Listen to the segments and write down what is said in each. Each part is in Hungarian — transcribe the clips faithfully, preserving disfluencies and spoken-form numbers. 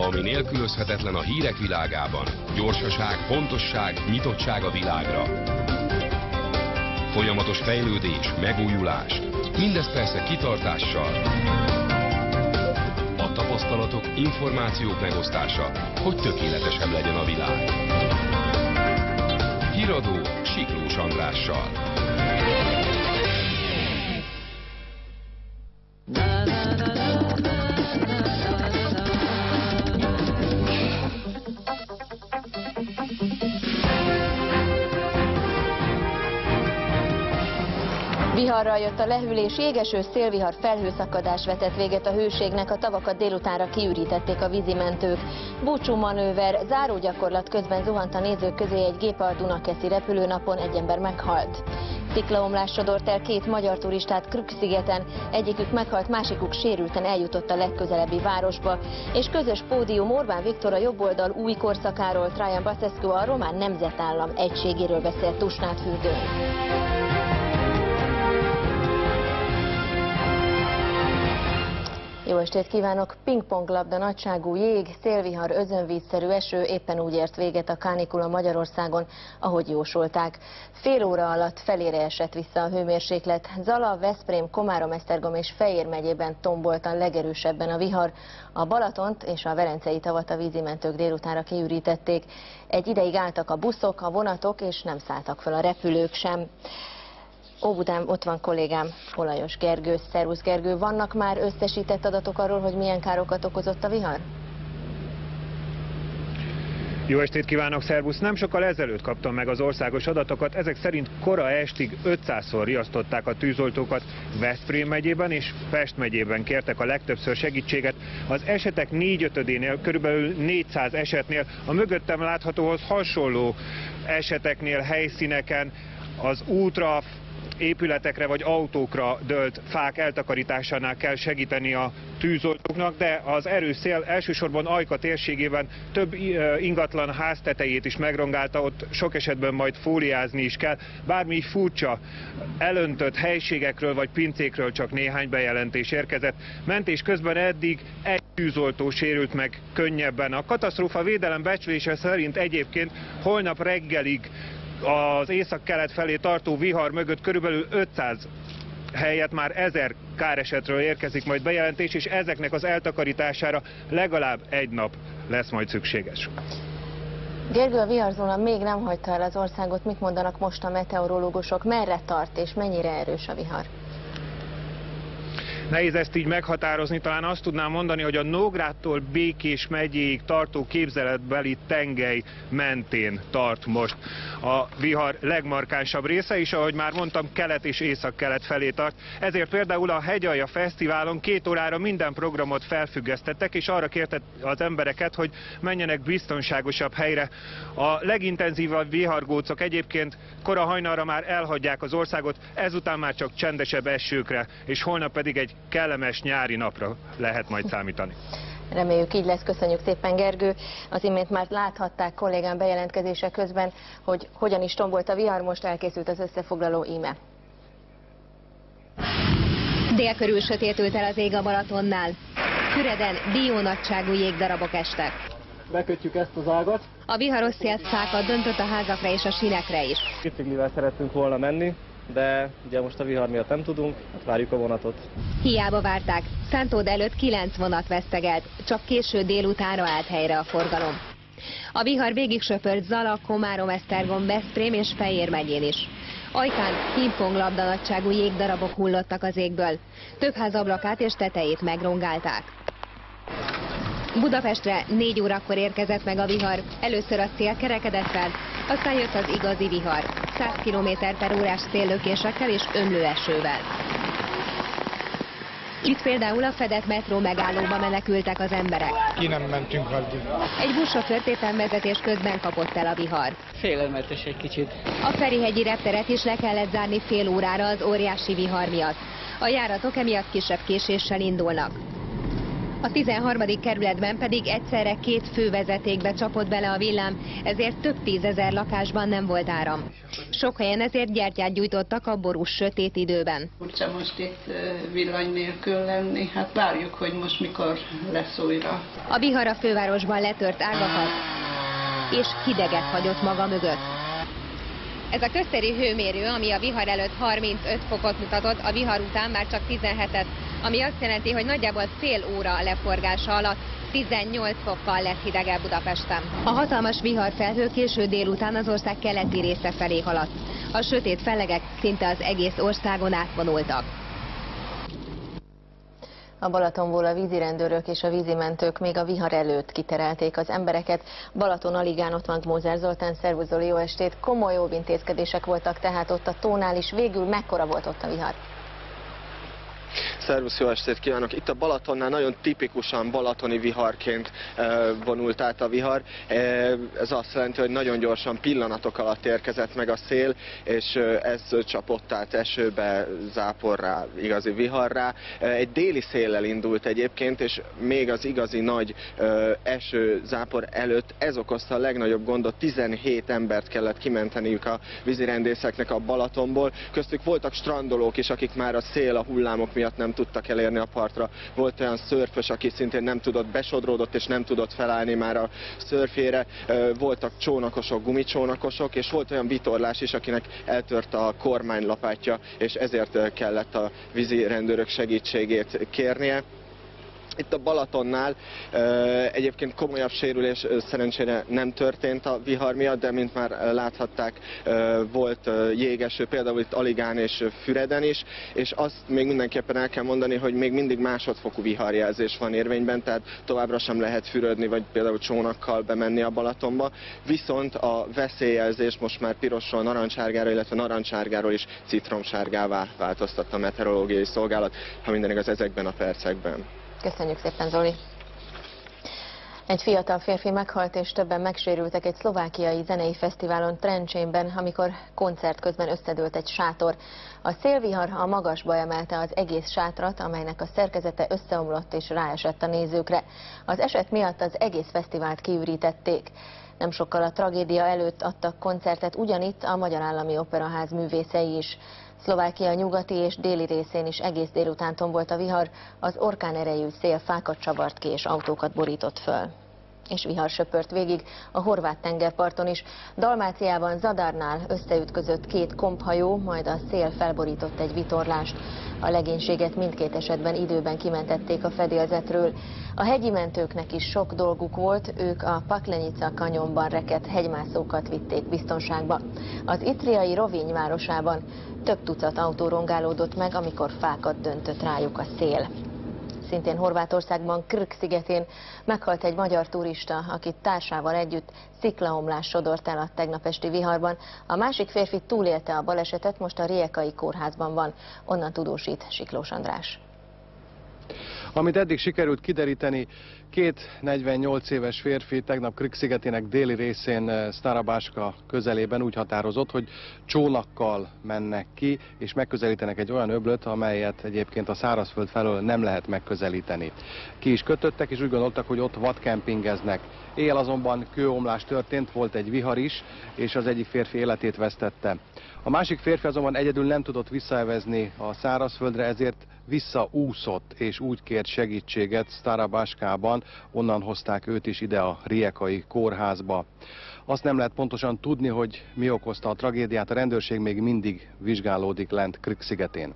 ami nélkülözhetetlen a hírek világában. Gyorsaság, pontosság, nyitottság a világra. Folyamatos fejlődés, megújulás. Mindez persze kitartással. A tapasztalatok, információk megosztása, hogy tökéletesebb legyen a világ. Híradó Siklós Andrással. Viharral jött a lehűlés, jégeső szélvihar, felhőszakadás vetett véget a hőségnek, a tavakat délutánra kiürítették a vízimentők. Búcsú manőver, zárógyakorlat közben zuhant a nézők közé egy gép a Dunakeszi repülőnapon, egy ember meghalt. Sziklaomlás sodort el két magyar turistát Krük-szigeten, egyikük meghalt, másikuk sérülten eljutott a legközelebbi városba. És közös pódium, Orbán Viktor a jobboldal új korszakáról, Traian Basescu a román nemzetállam egységéről beszélt Tusnádfürdőn. Jó estét kívánok! Pingponglabda nagyságú jég, szélvihar, özönvízszerű eső éppen úgy ért véget a kánikula Magyarországon, ahogy jósolták. Fél óra alatt felére esett vissza a hőmérséklet. Zala, Veszprém, Komárom, Esztergom és Fejér megyében tomboltan legerősebben a vihar. A Balatont és a Velencei tavat a vízimentők délutánra kiürítették. Egy ideig álltak a buszok, a vonatok, és nem szálltak fel a repülők sem. Óbudán ott van kollégám, Olajos Gergő. Szervusz Gergő, vannak már összesített adatok arról, hogy milyen károkat okozott a vihar? Jó estét kívánok, szervusz! Nem sokkal ezelőtt kaptam meg az országos adatokat, ezek szerint kora estig ötszázszor riasztották a tűzoltókat. Veszprém megyében és Pest megyében kértek a legtöbbször segítséget. Az esetek négyötödénél, körülbelül négyszáz esetnél, a mögöttem láthatóhoz hasonló eseteknél, helyszíneken, az útra, épületekre vagy autókra dőlt fák eltakarításánál kell segíteni a tűzoltóknak, de az erős szél elsősorban Ajka térségében több ingatlan ház tetejét is megrongálta, ott sok esetben majd fóliázni is kell. Bármi furcsa, elöntött helységekről vagy pincékről csak néhány bejelentés érkezett. Mentés közben eddig egy tűzoltó sérült meg könnyebben. A katasztrófa védelem becslése szerint egyébként holnap reggelig az észak-kelet felé tartó vihar mögött körülbelül ötszáz helyett már ezer káresetről érkezik majd bejelentés, és ezeknek az eltakarítására legalább egy nap lesz majd szükséges. Gergő, a viharzóna még nem hagyta el az országot. Mit mondanak most a meteorológusok? Merre tart és mennyire erős a vihar? Nehéz ezt így meghatározni, talán azt tudnám mondani, hogy a Nógrádtól Békés megyéig tartó képzeletbeli tengely mentén tart most a vihar legmarkánsabb része, és ahogy már mondtam, kelet és észak-kelet felé tart. Ezért például a Hegyalja Fesztiválon két órára minden programot felfüggesztettek, és arra kérte az embereket, hogy menjenek biztonságosabb helyre. A legintenzívabb vihargócok egyébként kora hajnalra már elhagyják az országot, ezután már csak csendesebb esőkre, és holnap pedig egy kellemes nyári napra lehet majd számítani. Reméljük így lesz, köszönjük szépen Gergő. Az imént már láthatták kollégám bejelentkezése közben, hogy hogyan is tombolt a vihar, most elkészült az összefoglaló íme. Dél körül sötétült el az ég a Balatonnál. Füreden diónagyságú jégdarabok estek. Bekötjük ezt az ágat. A viharos szél szákat döntött a házakra és a sinekre is. Biciklivel szerettünk volna menni, de ugye most a vihar miatt nem tudunk, hát várjuk a vonatot. Hiába várták, Szántód előtt kilenc vonat vesztegelt, csak késő délutánra állt helyre a forgalom. A vihar végig söpört Zala, Komárom, Esztergom, Veszprém és Fejér megyén is. Ajkán pingponglabda nagyságú jégdarabok hullottak az égből. Több ház ablakát és tetejét megrongálták. Budapestre négy órakor érkezett meg a vihar. Először a szél kerekedett fel, aztán jött az igazi vihar, száz kilométer per órás széllökésekkel és ömlőesővel. Itt például a fedett metró megállóba menekültek az emberek. Ki nem mentünk addig. Egy buszsofőrt éppen vezetés közben kapott el a vihar. Félelmetes egy kicsit. A Ferihegyi repteret is le kellett zárni fél órára az óriási vihar miatt. A járatok emiatt kisebb késéssel indulnak. A tizenharmadik kerületben pedig egyszerre két fővezetékbe csapott bele a villám, ezért több tízezer lakásban nem volt áram. Sok helyen ezért gyertyát gyújtottak a borús sötét időben. Furcsa most itt villany nélkül lenni, hát várjuk, hogy most mikor lesz újra. A vihar a fővárosban letört ágakat és hideget hagyott maga mögött. Ez a köztéri hőmérő, ami a vihar előtt harmincöt fokot mutatott, a vihar után már csak tizenhetet, ami azt jelenti, hogy nagyjából fél óra leforgása alatt tizennyolc fokkal lett hidegebb Budapesten. A hatalmas viharfelhő késő délután az ország keleti része felé haladt. A sötét fellegek szinte az egész országon átvonultak. A Balatonból a vízirendőrök és a vízimentők még a vihar előtt kiterelték az embereket. Balaton aligán ott van Mózer Zoltán, szervusz Zoli, jó estét! Komoly óvintézkedések voltak tehát ott a tónál is. Végül mekkora volt ott a vihar? Szervusz, jó estét kívánok! Itt a Balatonnál nagyon tipikusan balatoni viharként vonult át a vihar. Ez azt jelenti, hogy nagyon gyorsan pillanatok alatt érkezett meg a szél, és ez csapott át esőbe, záporrá, igazi viharrá. Egy déli széllel indult egyébként, és még az igazi nagy eső, zápor előtt ez okozta a legnagyobb gondot. tizenhét embert kellett kimenteniük a vízirendészeknek a Balatonból. Köztük voltak strandolók is, akik már a szél, a hullámok miatt nem tudtak elérni a partra. Volt olyan szörfös, aki szintén nem tudott, besodródott és nem tudott felállni már a szörfjére. Voltak csónakosok, gumicsónakosok, és volt olyan vitorlás is, akinek eltört a kormánylapátja, és ezért kellett a vízirendőrök segítségét kérnie. Itt a Balatonnál egyébként komolyabb sérülés szerencsére nem történt a vihar miatt, de mint már láthatták, volt jégeső, például itt Aligán és Füreden is, és azt még mindenképpen el kell mondani, hogy még mindig másodfokú viharjelzés van érvényben, tehát továbbra sem lehet fürödni, vagy például csónakkal bemenni a Balatonba, viszont a veszélyjelzés most már pirosról narancssárgára, illetve narancssárgáról is citromsárgává változtatta a meteorológiai szolgálat, ha minden igaz ezekben a percekben. Köszönjük szépen, Zoli! Egy fiatal férfi meghalt és többen megsérültek egy szlovákiai zenei fesztiválon Trencsénben, amikor koncert közben összedőlt egy sátor. A szélvihar a magasba emelte az egész sátrat, amelynek a szerkezete összeomlott és ráesett a nézőkre. Az eset miatt az egész fesztivált kiürítették. Nem sokkal a tragédia előtt adtak koncertet ugyanitt a Magyar Állami Operaház művészei is. Szlovákia nyugati és déli részén is egész délután tombolt a vihar, az orkán erejű szél fákat csavart ki és autókat borított föl. És vihar söpört végig a horvát tengerparton is. Dalmáciában, Zadarnál összeütközött két komphajó, majd a szél felborított egy vitorlást. A legénységet mindkét esetben időben kimentették a fedélzetről. A hegyi mentőknek is sok dolguk volt, ők a Paklenica kanyonban rekedt hegymászókat vitték biztonságba. Az itriai Rovinj városában több tucat autó rongálódott meg, amikor fákat döntött rájuk a szél. Szintén Horvátországban, Krk szigetén meghalt egy magyar turista, akit társával együtt sziklaomlás sodort el a tegnap esti viharban. A másik férfi túlélte a balesetet, most a Rijeka-i kórházban van. Onnan tudósít Siklós András. Amit eddig sikerült kideríteni, két negyvennyolc éves férfi tegnap Krk szigetének déli részén Stara Baška közelében úgy határozott, hogy csónakkal mennek ki, és megközelítenek egy olyan öblöt, amelyet egyébként a szárazföld felől nem lehet megközelíteni. Ki is kötöttek, és úgy gondoltak, hogy ott vadkempingeznek. Éjjel azonban kőomlás történt, volt egy vihar is, és az egyik férfi életét vesztette. A másik férfi azonban egyedül nem tudott visszaevezni a szárazföldre, ezért visszaúszott, és úgy kért segítséget Stara Baškában, onnan hozták őt is ide a Rijekai kórházba. Azt nem lehet pontosan tudni, hogy mi okozta a tragédiát, a rendőrség még mindig vizsgálódik lent Krk szigetén.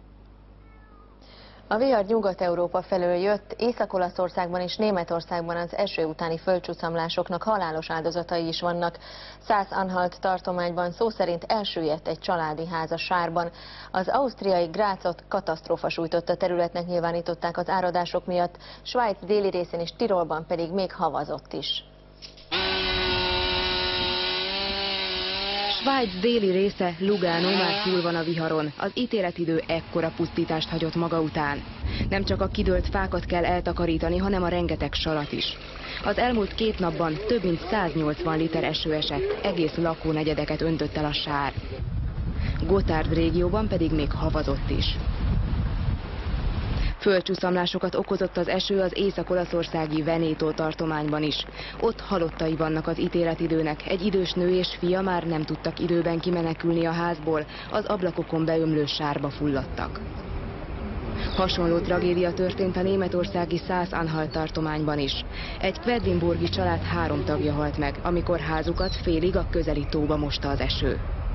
A vihar Nyugat-Európa felől jött, Észak-Olaszországban és Németországban az eső utáni földcsúszamlásoknak halálos áldozatai is vannak. Szász-Anhalt tartományban szó szerint elsüllyedt egy családi ház a sárban. Az ausztriai Grácot katasztrófa sújtotta területnek nyilvánították az áradások miatt, Svájc déli részén és Tirolban pedig még havazott is. Svájc déli része, Lugano már túl van a viharon. Az ítéletidő ekkora pusztítást hagyott maga után. Nem csak a kidőlt fákat kell eltakarítani, hanem a rengeteg sarat is. Az elmúlt két napban több mint száznyolcvan liter eső esett, egész lakónegyedeket öntött el a sár. Gotthard régióban pedig még havazott is. Földcsúszamlásokat okozott az eső az észak-olaszországi Veneto tartományban is. Ott halottai vannak az ítéletidőnek. Egy idős nő és fia már nem tudtak időben kimenekülni a házból, az ablakokon beömlő sárba fulladtak. Hasonló tragédia történt a németországi Szász-Anhalt tartományban is. Egy quedlinburgi család három tagja halt meg, amikor házukat félig a közeli tóba mosta az eső.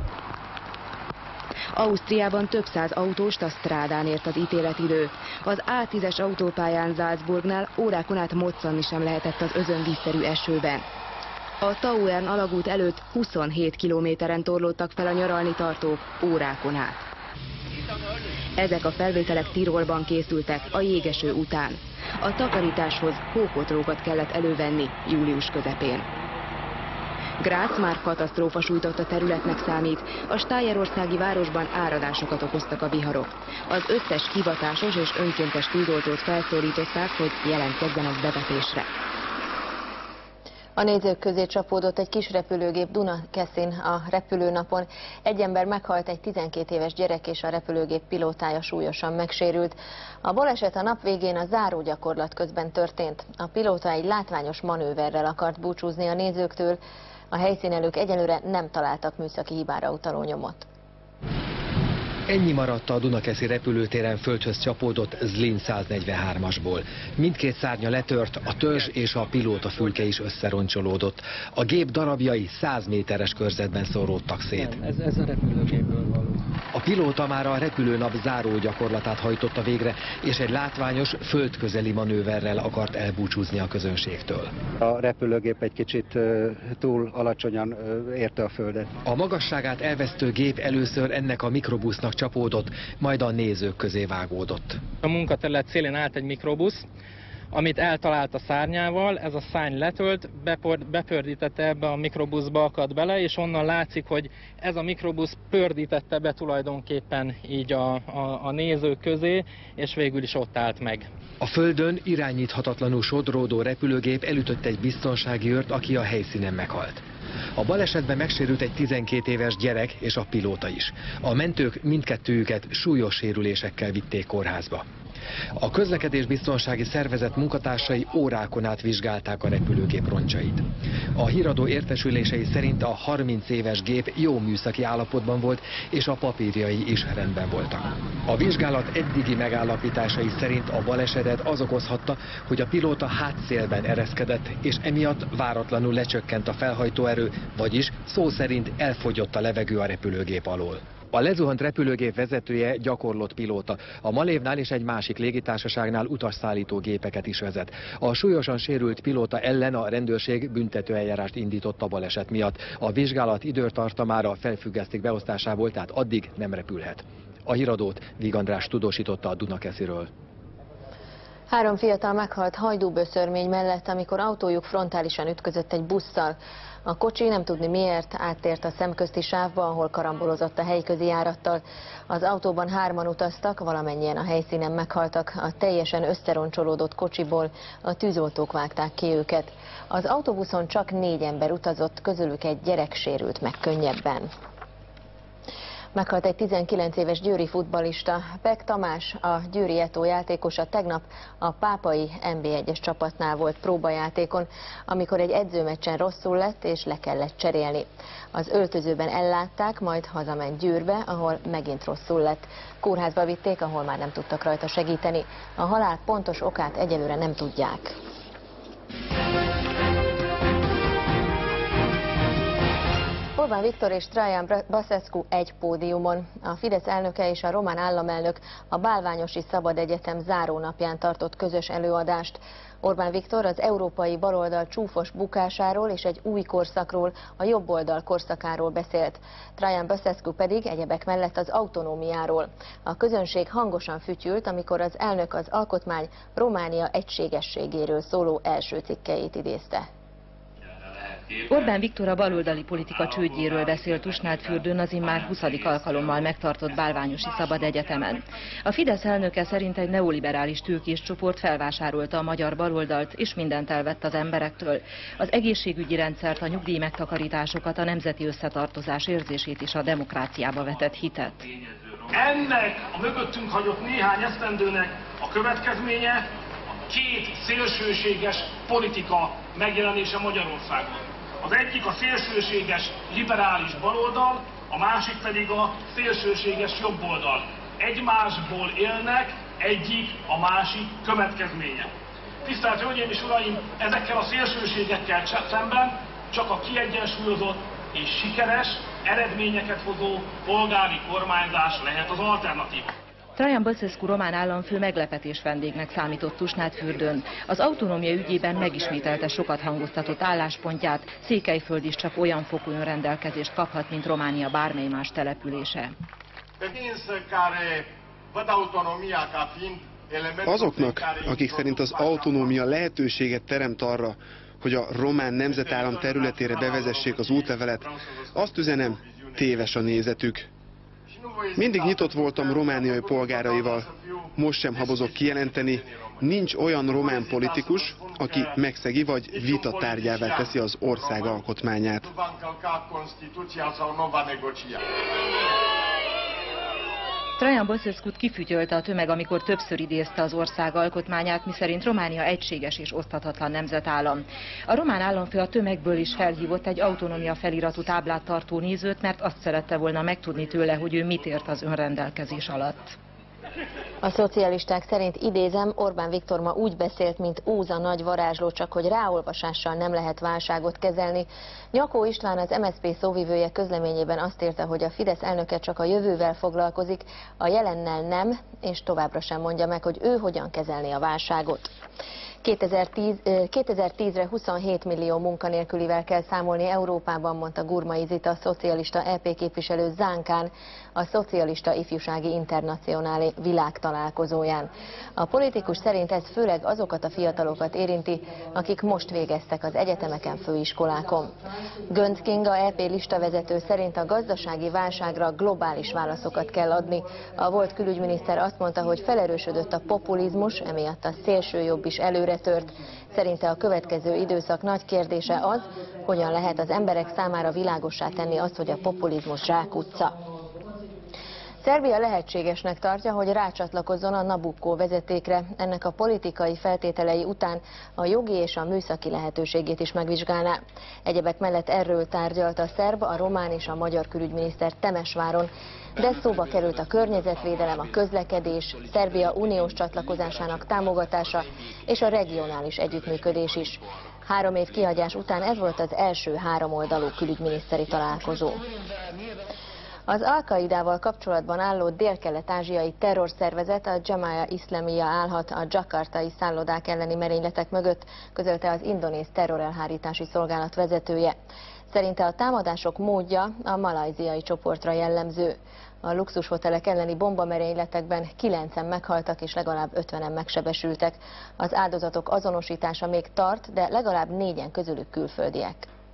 Ausztriában több száz autóst a strádán ért az ítéletidő. Az á tízes autópályán Salzburgnál órákon át moccanni sem lehetett az özönvízszerű esőben. A Tauern alagút előtt huszonhét kilométeren torlódtak fel a nyaralni tartók órákon át. Ezek a felvételek Tirolban készültek a jégeső után. A takarításhoz hókotrókat kellett elővenni július közepén. Graz már katasztrófa sújtotta területnek számít, a stájerországi városban áradásokat okoztak a viharok. Az összes hivatásos és önkéntes tűzoltót felszólították, hogy jelentkezzenek bevetésre. A nézők közé csapódott egy kis repülőgép Dunakeszin a repülőnapon. Egy ember meghalt, egy tizenkét éves gyerek és a repülőgép pilótája súlyosan megsérült. A baleset a nap végén a zárógyakorlat közben történt. A pilóta egy látványos manőverrel akart búcsúzni a nézőktől. A helyszínelők egyelőre nem találtak műszaki hibára utaló nyomot. Ennyi maradt a Dunakeszi repülőtéren földhöz csapódott Zlin száznegyvenhármasból. Mindkét szárnya letört, a törzs és a pilóta fülke is összeroncsolódott. A gép darabjai száz méteres körzetben szóródtak szét. Ez, ez a repülőgépből való. A pilóta már a repülőnap záró gyakorlatát hajtotta végre, és egy látványos, földközeli manőverrel akart elbúcsúzni a közönségtől. A repülőgép egy kicsit túl alacsonyan érte a földet. A magasságát elvesztő gép először ennek a mikrobusznak csapódott, majd a nézők közé vágódott. A munkaterület szélén állt egy mikrobusz, amit eltalált a szárnyával, ez a szárny letölt, bepördítette ebbe a mikrobuszba, akadt bele, és onnan látszik, hogy ez a mikrobusz pördítette be tulajdonképpen így a, a, a nézők közé, és végül is ott állt meg. A földön irányíthatatlanul sodródó repülőgép elütött egy biztonsági őrt, aki a helyszínen meghalt. A balesetben megsérült egy tizenkét éves gyerek és a pilóta is. A mentők mindkettőjüket súlyos sérülésekkel vitték kórházba. A közlekedésbiztonsági szervezet munkatársai órákon át vizsgálták a repülőgép roncsait. A híradó értesülései szerint a harminc éves gép jó műszaki állapotban volt, és a papírjai is rendben voltak. A vizsgálat eddigi megállapításai szerint a balesetet az okozhatta, hogy a pilóta hátszélben ereszkedett, és emiatt váratlanul lecsökkent a felhajtóerő, vagyis szó szerint elfogyott a levegő a repülőgép alól. A lezuhant repülőgép vezetője gyakorlott pilóta. A Malévnál és egy másik légitársaságnál utasszállító gépeket is vezet. A súlyosan sérült pilóta ellen a rendőrség büntetőeljárást indított a baleset miatt. A vizsgálat időtartamára felfüggesztik beosztásából, tehát addig nem repülhet. A híradót Víg András tudósította a Dunakesziről. Három fiatal meghalt hajdúböszörmény mellett, amikor autójuk frontálisan ütközött egy busszal. A kocsi nem tudni miért áttért a szemközti sávba, ahol karambolozott a helyközi járattal. Az autóban hárman utaztak, valamennyien a helyszínen meghaltak. A teljesen összeroncsolódott kocsiból a tűzoltók vágták ki őket. Az autóbuszon csak négy ember utazott, közülük egy gyerek sérült meg könnyebben. Meghalt egy tizenkilenc éves győri futballista. Pek Tamás, a Győri Eto játékosa tegnap a pápai en bé egyes csapatnál volt próbajátékon, amikor egy edzőmeccsen rosszul lett és le kellett cserélni. Az öltözőben ellátták, majd hazament Győrbe, ahol megint rosszul lett. Kórházba vitték, ahol már nem tudtak rajta segíteni. A halál pontos okát egyelőre nem tudják. Orbán Viktor és Traian Basescu egy pódiumon. A Fidesz elnöke és a román államelnök a Bálványosi Szabad Egyetem zárónapján tartott közös előadást. Orbán Viktor az európai baloldal csúfos bukásáról és egy új korszakról, a jobboldal korszakáról beszélt. Traian Basescu pedig egyebek mellett az autonómiáról. A közönség hangosan fütyült, amikor az elnök az alkotmány Románia egységességéről szóló első cikkeit idézte. Orbán Viktor a baloldali politika csődjéről beszélt Tusnádfürdőn az immár huszadik alkalommal megtartott Bálványosi Szabad Egyetemen. A Fidesz elnöke szerint egy neoliberális tőkés csoport felvásárolta a magyar baloldalt, és mindent elvett az emberektől. Az egészségügyi rendszert, a nyugdíj megtakarításokat, a nemzeti összetartozás érzését és a demokráciába vetett hitet. Ennek a mögöttünk hagyott néhány esztendőnek a következménye a két szélsőséges politika megjelenése Magyarországon. Az egyik a szélsőséges liberális baloldal, a másik pedig a szélsőséges jobboldal. Egymásból élnek, egyik a másik következménye. Tisztelt Hölgyeim és Uraim, ezekkel a szélsőségekkel szemben csak a kiegyensúlyozott és sikeres, eredményeket hozó polgári kormányzás lehet az alternatíva. Traian Băsescu román államfő meglepetés vendégnek számított Tusnádfürdőn. Az autonómia ügyében megismételte sokat hangoztatott álláspontját, Székelyföld is csak olyan fokú önrendelkezést kaphat, mint Románia bármely más települése. Azoknak, akik szerint az autonómia lehetőséget teremt arra, hogy a román nemzetállam területére bevezessék az útlevelet, azt üzenem, téves a nézetük. Mindig nyitott voltam romániai polgáraival, most sem habozok kijelenteni, nincs olyan román politikus, aki megszegi vagy vita tárgyává teszi az ország alkotmányát. Traian Băsescut kifütyölte a tömeg, amikor többször idézte az ország alkotmányát, miszerint Románia egységes és oszthatatlan nemzetállam. A román államfő a tömegből is felhívott egy autonómia feliratú táblát tartó nézőt, mert azt szerette volna megtudni tőle, hogy ő mit ért az önrendelkezés alatt. A szocialisták szerint, idézem, Orbán Viktor ma úgy beszélt, mint Óza nagy varázsló, csak hogy ráolvasással nem lehet válságot kezelni. Nyakó István, az em es zé pé szóvivője közleményében azt írta, hogy a Fidesz elnöke csak a jövővel foglalkozik, a jelennel nem, és továbbra sem mondja meg, hogy ő hogyan kezelni a válságot. kétezer-tízre huszonhét millió munkanélkülivel kell számolni Európában, mondta Gurmai Zita, szocialista é pé képviselő Zánkán, a Szocialista Ifjúsági Internacionálé világtalálkozóján. A politikus szerint ez főleg azokat a fiatalokat érinti, akik most végeztek az egyetemeken, főiskolákon. Göncz Kinga é pé listavezető szerint a gazdasági válságra globális válaszokat kell adni. A volt külügyminiszter azt mondta, hogy felerősödött a populizmus, emiatt a szélsőjobb is előre tört. Szerinte a következő időszak nagy kérdése az, hogyan lehet az emberek számára világossá tenni azt, hogy a populizmus zsákutca. Szerbia lehetségesnek tartja, hogy rácsatlakozzon a Nabucco vezetékre. Ennek a politikai feltételei után a jogi és a műszaki lehetőségét is megvizsgálná. Egyebek mellett erről tárgyalt a szerb, a román és a magyar külügyminiszter Temesváron, de szóba került a környezetvédelem, a közlekedés, Szerbia uniós csatlakozásának támogatása és a regionális együttműködés is. Három év kihagyás után ez volt az első háromoldalú külügyminiszteri találkozó. Az Al-Qaidával kapcsolatban álló délkelet-ázsiai terrorszervezet, a Jamaia Iszlamia állhat a dzsakartai szállodák elleni merényletek mögött, közölte az indonéz terrorelhárítási szolgálat vezetője. Szerinte a támadások módja a malajziai csoportra jellemző. A luxushotelek elleni bombamerényletekben kilencen meghaltak és legalább ötvenen megsebesültek. Az áldozatok azonosítása még tart, de legalább négyen közülük külföldiek.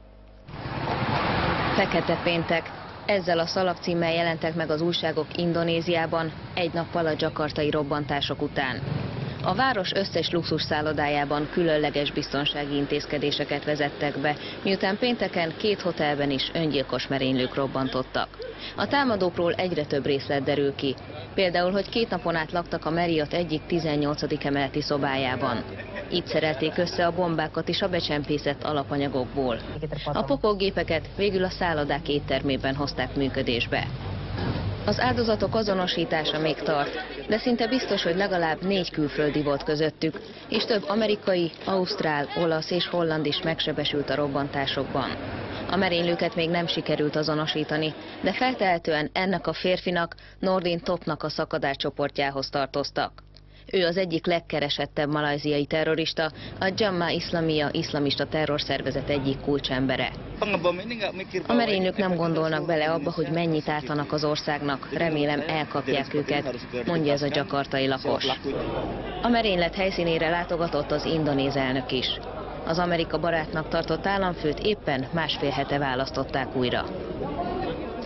Fekete péntek. Ezzel a szalagcímmel jelentek meg az újságok Indonéziában egy nappal a dzsakartai robbantások után. A város összes luxus szállodájában különleges biztonsági intézkedéseket vezettek be, miután pénteken két hotelben is öngyilkos merénylők robbantottak. A támadókról egyre több részlet derül ki. Például, hogy két napon át laktak a Marriott egyik tizennyolcadik emeleti szobájában. Itt szerelték össze a bombákat is a becsempészett alapanyagokból. A pokógépeket végül a szállodák éttermében hozták működésbe. Az áldozatok azonosítása még tart, de szinte biztos, hogy legalább négy külföldi volt közöttük, és több amerikai, ausztrál, olasz és holland is megsebesült a robbantásokban. A merénylőket még nem sikerült azonosítani, de feltehetően ennek a férfinak, Nordin Topnak a szakadás csoportjához tartoztak. Ő az egyik legkeresettebb malajziai terrorista, a Jamaia Iszlamia iszlamista terrorszervezet egyik kulcsembere. A merénylők nem gondolnak bele abba, hogy mennyit ártanak az országnak, remélem elkapják őket, mondja ez a dzsakartai lakos. A merénylet helyszínére látogatott az indonéz elnök is. Az Amerika barátnak tartott államfőt éppen másfél hete választották újra.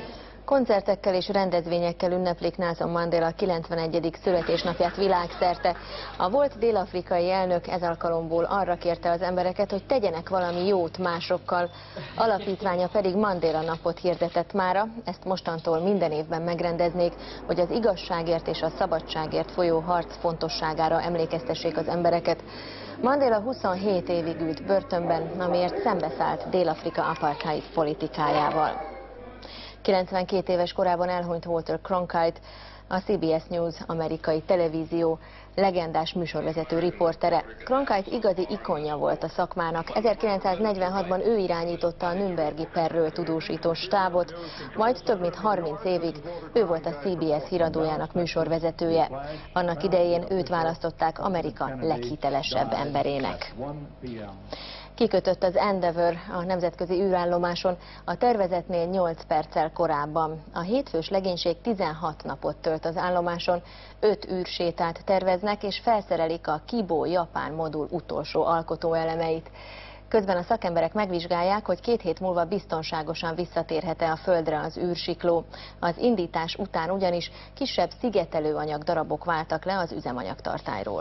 Koncertekkel és rendezvényekkel ünneplik Nelson Mandela kilencvenegyedik születésnapját világszerte. A volt dél-afrikai elnök ez alkalomból arra kérte az embereket, hogy tegyenek valami jót másokkal. Alapítványa pedig Mandela napot hirdetett mára, ezt mostantól minden évben megrendeznék, hogy az igazságért és a szabadságért folyó harc fontosságára emlékeztessék az embereket. Mandela huszonhét évig ült börtönben, amiért szembeszállt Dél-Afrika apartheid politikájával. kilencvenkét éves korában elhunyt Walter Cronkite, a C B S News amerikai televízió legendás műsorvezető riportere. Cronkite igazi ikonja volt a szakmának. ezerkilencszáznegyvenhatban ő irányította a Nürnbergi perről tudósító stábot, majd több mint harminc évig ő volt a C B S híradójának műsorvezetője. Annak idején őt választották Amerika leghitelesebb emberének. Kikötött az Endeavour a nemzetközi űrállomáson a tervezetnél nyolc perccel korábban. A hétfős legénység tizenhat napot tölt az állomáson, öt űrsétát terveznek és felszerelik a Kibo japán modul utolsó alkotóelemeit. Közben a szakemberek megvizsgálják, hogy két hét múlva biztonságosan visszatérhet-e a Földre az űrsikló. Az indítás után ugyanis kisebb szigetelőanyag darabok váltak le az üzemanyagtartályról.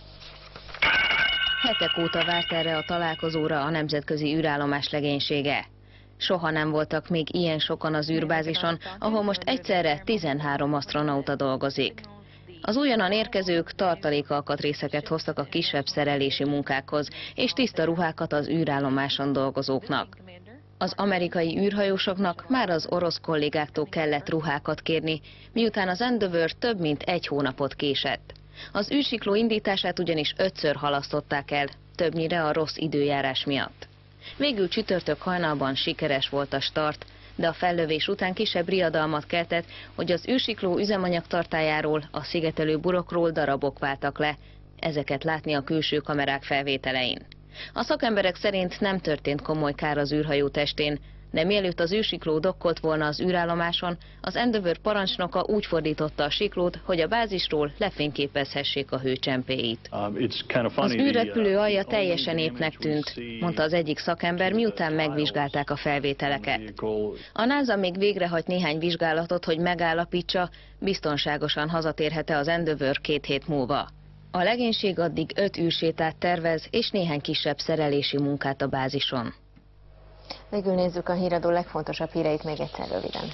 Hetek óta várt erre a találkozóra a nemzetközi űrállomás legénysége. Soha nem voltak még ilyen sokan az űrbázison, ahol most egyszerre tizenhárom asztronauta dolgozik. Az újonnan érkezők tartalékalkatrészeket hoztak a kisebb szerelési munkákhoz, és tiszta ruhákat az űrállomáson dolgozóknak. Az amerikai űrhajósoknak már az orosz kollégáktól kellett ruhákat kérni, miután az Endeavour több mint egy hónapot késett. Az űrsikló indítását ugyanis ötször halasztották el, többnyire a rossz időjárás miatt. Végül csütörtök hajnalban sikeres volt a start, de a fellövés után kisebb riadalmat keltett, hogy az űrsikló üzemanyagtartályáról, a szigetelő burokról darabok váltak le, ezeket látni a külső kamerák felvételein. A szakemberek szerint nem történt komoly kár az űrhajó testén, de mielőtt az űrsikló dokkolt volna az űrállomáson, az Endeavour parancsnoka úgy fordította a siklót, hogy a bázisról lefényképezhessék a hőcsempéit. Az űrrepülő alja teljesen épnek tűnt, mondta az egyik szakember, miután megvizsgálták a felvételeket. A NASA még végrehajt néhány vizsgálatot, hogy megállapítsa, biztonságosan hazatérhet-e az Endeavour két hét múlva. A legénység addig öt űrsétát tervez és néhány kisebb szerelési munkát a bázison. Végül nézzük a híradó legfontosabb híreit még egyszer röviden.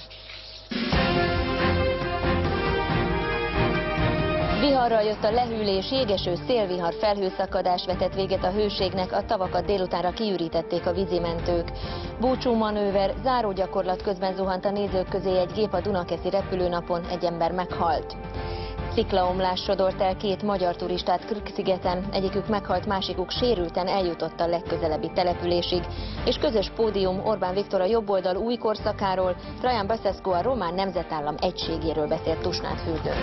Viharral jött a lehűlés, jégeső, szélvihar, felhőszakadás vetett véget a hőségnek, a tavakat délutánra kiürítették a vízimentők. Búcsú manőver, zárógyakorlat közben zuhant a nézők közé egy gép a Dunakeszi repülőnapon, egy ember meghalt. Sziklaomlás sodort el két magyar turistát Krk-szigeten, egyikük meghalt, másikuk sérülten eljutott a legközelebbi településig. És közös pódium, Orbán Viktor a jobboldal új korszakáról, Traian Basescu a román nemzetállam egységéről beszélt Tusnádfürdőn.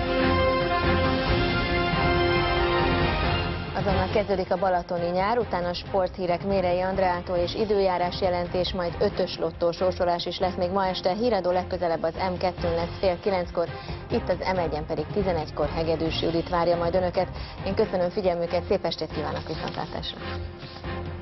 Azonnal kezdődik a balatoni nyár, utána a sporthírek Mérei Andreától és időjárás jelentés, majd ötös lottó sorsolás is lesz még ma este. Híradó legközelebb az M kettőn lesz fél kilenckor, itt az M egyen pedig tizenegykor Hegedűs Judit várja majd önöket. Én köszönöm figyelmüket, szép estét kívánok, viszontlátásra!